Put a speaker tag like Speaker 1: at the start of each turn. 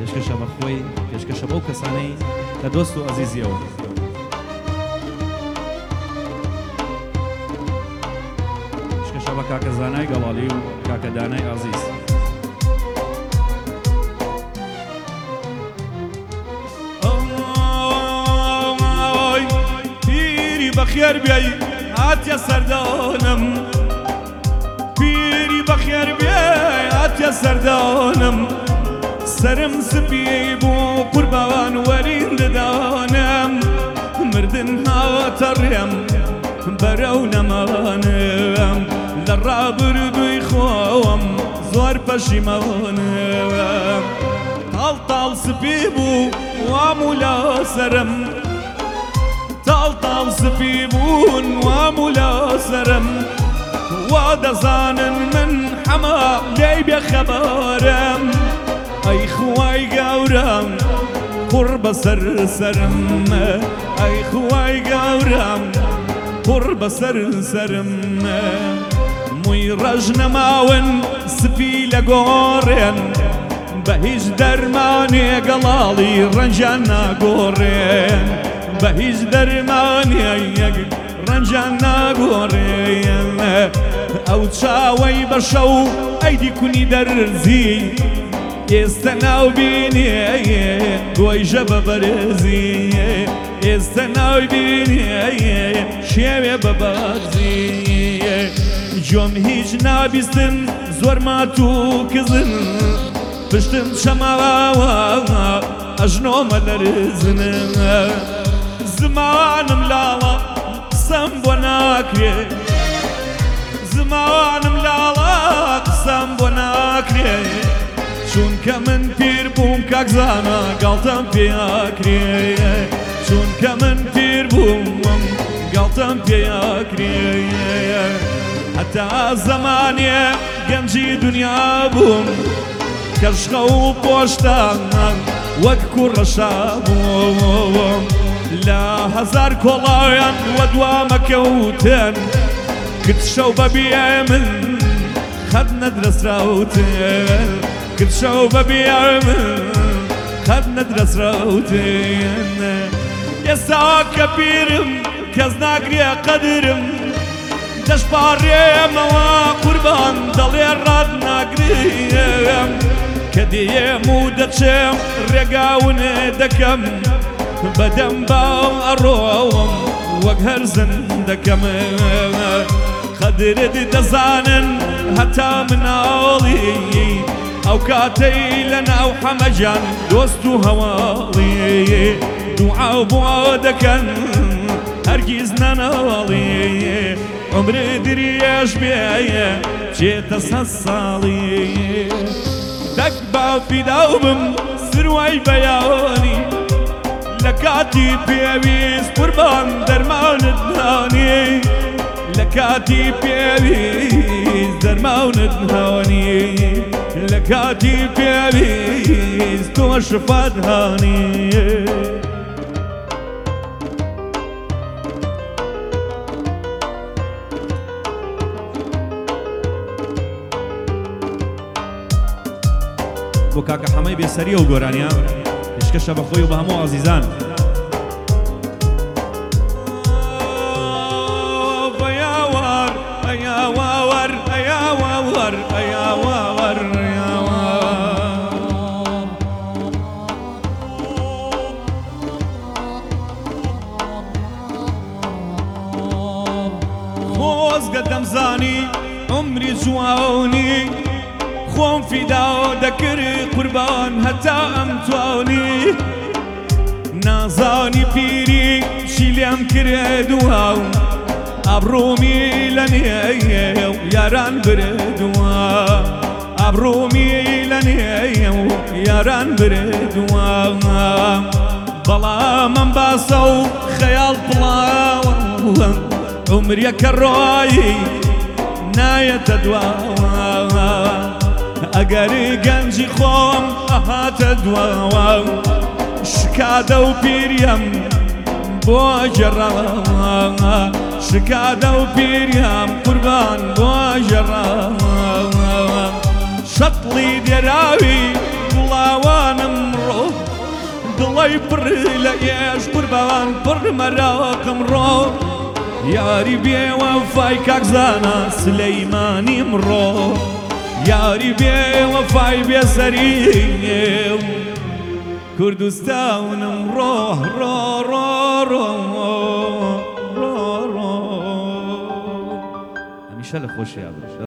Speaker 1: پێشکەشە بە خۆی پێشکەشە بەو کەسانەی کە دۆست و ئەزیزیەوە پێشکەشە بە کاکە زانای گەڵاڵی و کاکە دانای ئازیز
Speaker 2: بەخێر بیای هاتیە سەردانم پیری بەخێر بیای هاتیە سەردانم سرم سپی بوو قوربان وەرین ددانم مردن هاتە ڕێم بەرەو نەمانم لە ڕابردووی خۆم زۆر پەشیمانم تاڵ تاڵ سپی بوو وام و لا سەرم تاڵ تاڵ سپی بوون وام و لا سەرم وا دەزانن من حەما لێی بێخەبارم ئەی خوای گەورەم قوڕ بەسەر سەرم ئەی خوای گەورەم قوڕ بەسەر سەرم مووی ڕەش نەماون سپی لە گۆڕێن بە هیچ دەرمانێ گەڵاڵی ڕەنجان ناگۆڕێن بە هیچ دەرمانێک ڕەنجان ناگۆڕێن ئەو چاوەی بە شەو ئەیدی کونی دەرزی ئێستا ناوبینێ گۆی ژەبە بەرزی ئێستا ناوبینێ شێوێ بە بەرزی جۆم هیچ نابیستن زۆر مات و کزن پشتم شەماوە ئەژنۆمە لەرزن زمانم لاڵە قسەم بۆ ناکرێ زمانم لاڵە قسەم بۆ ناکرێ چونکە من پیر بووم کاکزانە گاڵتەم پێیاکرێ چونکە من پیر بووم گاڵتەم پێیاکرێ هەتا زەمانێ گەنجی دنیا بووم کەشخە و پۆشتان وەک کوڕەشا بووم لە هەزار کۆڵاویان وە دوامەکەوتن کتشەو بەبیێ من خەت نەدرەسراوتن کتشەو بەبیێ من خەت نەدرەسراوتن ئێستا کە پیرم کەس ناگرێ قەدرم دەشپاڕێمەوە قوربان دەڵێ ڕاد ناگرێم کە دێم و دەچێم ڕێگاونێ دەکەم بەدەم باو ئەڕۆوم وەک هەر زەندەکەم قەدرت دەزانن هەتا مناڵی ئەو کاتەی لە ناو حەمەجان دۆست و هەواڵی دوعا بۆ دەکەن هەرگیز نەناڵی عمرێ درێژ بێیە چێتە سەد ساڵی دەک باپیداو بم سروای بەیانی لە کاتی پێویست قوربان دەرمانت نانی لە کاتی پێویست دەرمانت نانی لە کاتی پێویست تۆ شفات هانی
Speaker 1: بۆ کاکە حەمەی بێسەریە و گۆرانیە پێشکەشە بە خۆی و بە هەموو عەزیزان
Speaker 2: خۆزگە دەمزانی عمری جوانی خۆم فیداو دەکرد قوربان هەتا ئەم توانی نازانی پیری چی لێم کردووە ئەبڕۆمی لە نێو یاران بردووە ئەبڕۆمی لە نێو یاران بردووە بەڵام ئەم باسە و خەیاڵ پڵاوە عمریەکە ڕۆایی نایەتە دواوە ئەگەری گەنجی خۆم ئەهاتە دواوە شکادە و پیریم بۆ جێڕاوە شکادە و پیریم قوربان بۆ جێڕاوە شەتڵی دێراوی گوڵاوانم ڕۆی پڕ لە ئێش قوربان پڕ مەراقم ڕۆ یاری بێوەفای کاکزانە سلەیمانی مڕۆ یاری بێوەفای بێسەری کوردستانم ڕۆ ڕۆ ڕۆ ڕۆ ڕۆ ڕۆ هەمیشە لە خۆشییا بێت.